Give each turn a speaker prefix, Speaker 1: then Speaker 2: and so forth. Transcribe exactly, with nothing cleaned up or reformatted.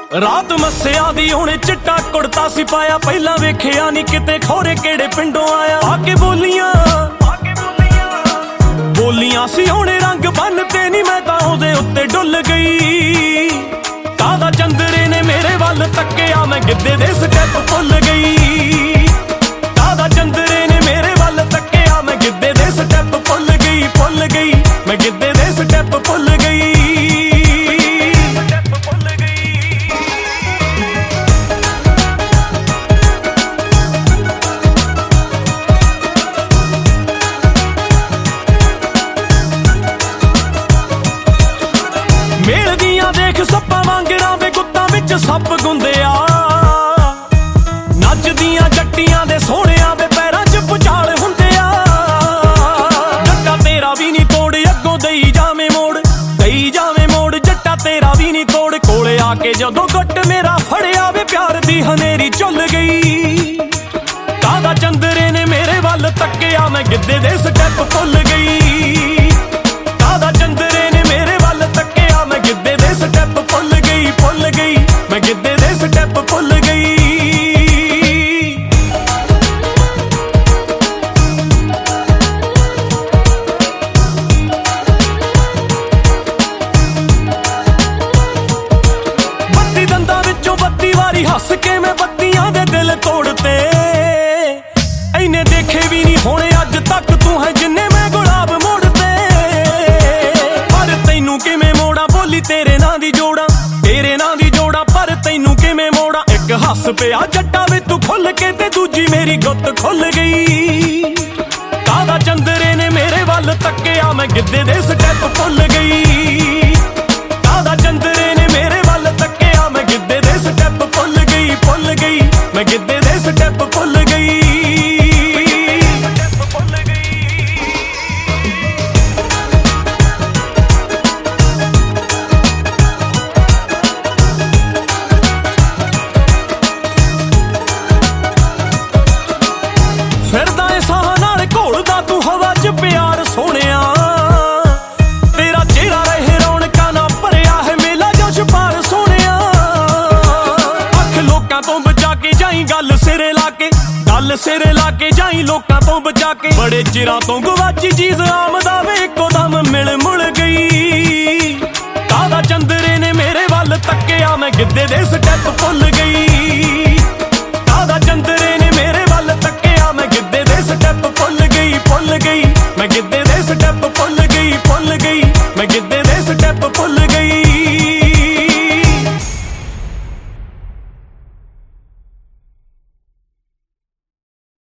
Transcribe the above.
Speaker 1: रात मस्सिया दी हुणे चिट्टा कुड़ता सी पाया, पहला वेखिया नी किते खोरे केड़े पिंडों आया। आके बोलियां बोलियां सी हुणे रंग बनते नी, मैं तां ओदे उत्ते डुल गई। कादा चंदरे ने मेरे वल तक्किया, मैं गिद्धे दे स्टैप भुल गई। कादा चंदरे ने मेरे वल तक्किया, मैं गिद्धे दे स्टैप भुल गई। भुल गई मैं गिद्धे दे स्टैप भुल गई। देख सप्पा वांगरा वे गुत्तां विच सप गुंदिया, नचदियां जट्टियां दे सोहणियां वे पैरां च पुचाल हुंदिया। जट्टा तेरा भी नी तोड़, अग्गों दई जावे मोड़, दई जावे मोड़, जट्टा तेरा भी नी तोड़। कोले आके जदों गुੱਟ मेरा फड़िया वे प्यार दी हनेरी झुल गई। कादा चंदरे ने मेरे वल तक्किया, मैं गिद्धे दे स्टैप भुल गई। कादा चंदरे ने मेरे वल तक्किया, मैं गिद्धे दे स्टैप भुल गई। भुल गई मैं गिद्धे दे स्टैप भुल गई। बत्ती दंदां विचों बत्ती वारी हस के मैं बत्तियां दे दिल तोड़ते। इन्ने देखे भी नहीं होने अज तक तू है जिन्ने मैं गुलाब मोड़ते। पर तैनू किवें मोड़ा, बोली तेरे नां दी जोड़ा, तेरे नां दी जोड़ा, पर तैनू किवें मोड़ा। एक हस पिया जट्टा वे तू खुल के, ते दूजी मेरी गुत्त खुल गई। कादा चंदरे ने मेरे वल तक्किया, मैं गिद्धे दे स्टैप भुल गई। कादा चंदरे ने मेरे वल तक्किया, मैं गिद्धे दे स्टैप भुल गई। भुल गई मैं गिद्धे दे स्टैप भुल गई। फिरदा ए साह नाल घोलदा तू हवा च प्यार सोहणिया। तेरा चेहरा रहे रौनकां नाल भरिया है मेला जो छपार सोहणिया। अख लोकां तो बचा के जाई, गल सिरे ला के, गल सिरे ला के जाई, लोकां तो बचा के। बड़े चिरां तो गवाची चीज आमदा वे इक्को दम मिल मुल गई। कादा चंदरे ने मेरे वल तक्किया, मैं गिद्धे दे स्टैप भुल गई।